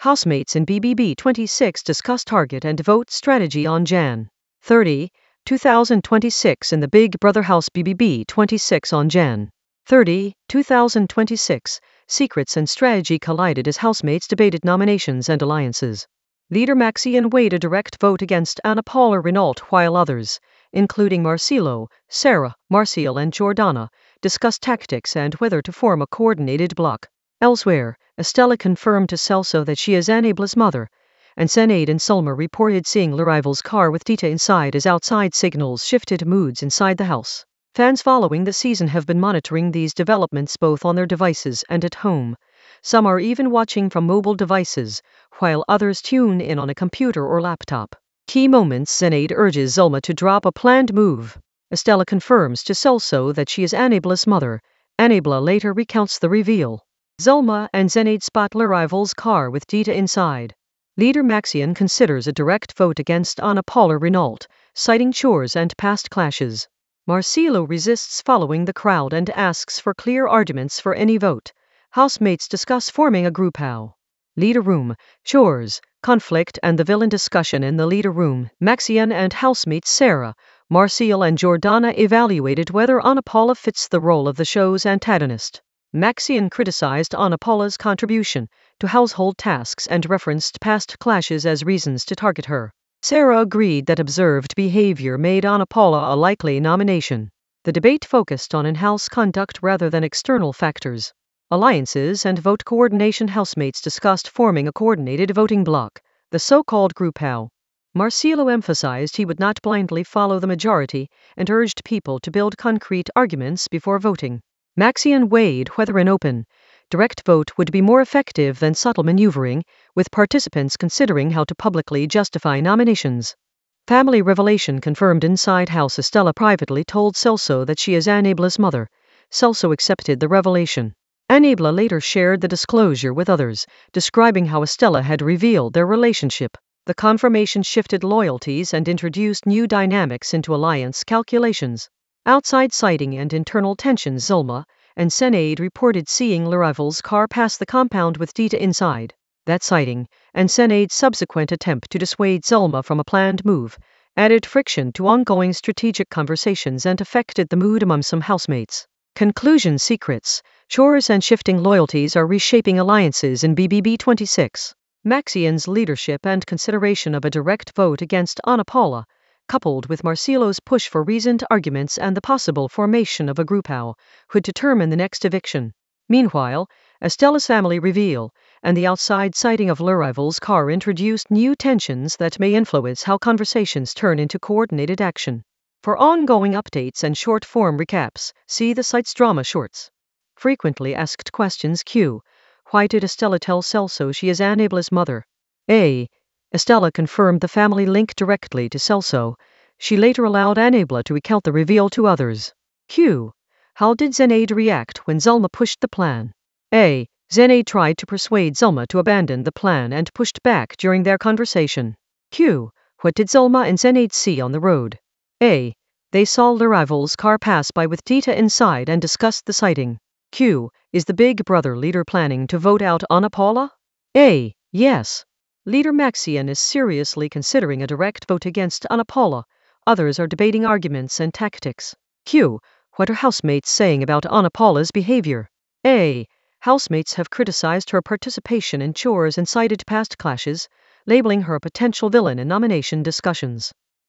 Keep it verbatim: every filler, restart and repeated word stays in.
Housemates in B B B twenty-six discuss target and vote strategy on January thirtieth, two thousand twenty-six in the Big Brother House. B B B twenty-six on January thirtieth, two thousand twenty-six. Secrets and strategy collided as housemates debated nominations and alliances. Leader Maxine weighed a direct vote against Ana Paula Renault, while others, including Marcelo, Sarah, Marcial and Jordana, discussed tactics and whether to form a coordinated bloc. Elsewhere, Estella confirmed to Celso that she is Anabla's mother, and Zenaid and Sulma reported seeing the rival's car with Dita inside as outside signals shifted moods inside the house. Fans following the season have been monitoring these developments both on their devices and at home. Some are even watching from mobile devices, while others tune in on a computer or laptop. Key moments: Zenaid urges Zulma to drop a planned move. Estella confirms to Celso that she is Anabla's mother. Anabla later recounts the reveal. Zulma and Zenaid spot their rival's car with Dita inside. Leader Maxine considers a direct vote against Ana Paula Renault, citing chores and past clashes. Marcelo resists following the crowd and asks for clear arguments for any vote. Housemates discuss forming a group. How? Leader room, chores, conflict and the villain discussion. In the leader room, Maxine and housemates Sarah, Marcial and Jordana evaluated whether Ana Paula fits the role of the show's antagonist. Maxine criticized Ana Paula's contribution to household tasks and referenced past clashes as reasons to target her. Sarah agreed that observed behavior made Ana Paula a likely nomination. The debate focused on in-house conduct rather than external factors. Alliances and vote coordination. Housemates discussed forming a coordinated voting bloc, the so-called group. How? Marcelo emphasized he would not blindly follow the majority and urged people to build concrete arguments before voting. Maxine weighed whether an open, direct vote would be more effective than subtle maneuvering, with participants considering how to publicly justify nominations. Family revelation confirmed inside house. Estella privately told Celso that she is Anabla's mother. Celso accepted the revelation. Anabla later shared the disclosure with others, describing how Estella had revealed their relationship. The confirmation shifted loyalties and introduced new dynamics into alliance calculations. Outside sighting and internal tensions. Zulma and Zenaid reported seeing the rival's car pass the compound with Dita inside. That sighting, and Zenaid's subsequent attempt to dissuade Zulma from a planned move, added friction to ongoing strategic conversations and affected the mood among some housemates. Conclusion: secrets, chores and shifting loyalties are reshaping alliances in B B B twenty-six. Maxine's leadership and consideration of a direct vote against Ana Paula, coupled with Marcelo's push for reasoned arguments and the possible formation of a group. How would determine the next eviction. Meanwhile, Estella's family reveal and the outside sighting of Le rival's car introduced new tensions that may influence how conversations turn into coordinated action. For ongoing updates and short-form recaps, see the site's drama shorts. Frequently asked questions. Q. Why did Estella tell Celso she is Anabla's mother? A. Estella confirmed the family link directly to Celso. She later allowed Anabla to recount the reveal to others. Q. How did Zenaid react when Zulma pushed the plan? A. Zenaid tried to persuade Zulma to abandon the plan and pushed back during their conversation. Q. What did Zulma and Zenaid see on the road? A. They saw the rival's car pass by with Dita inside and discussed the sighting. Q. Is the Big Brother leader planning to vote out Ana Paula? A. Yes. Leader Maxine is seriously considering a direct vote against Ana Paula. Others are debating arguments and tactics. Q. What are housemates saying about Ana Paula's behavior? A. Housemates have criticized her participation in chores and cited past clashes, labeling her a potential villain in nomination discussions.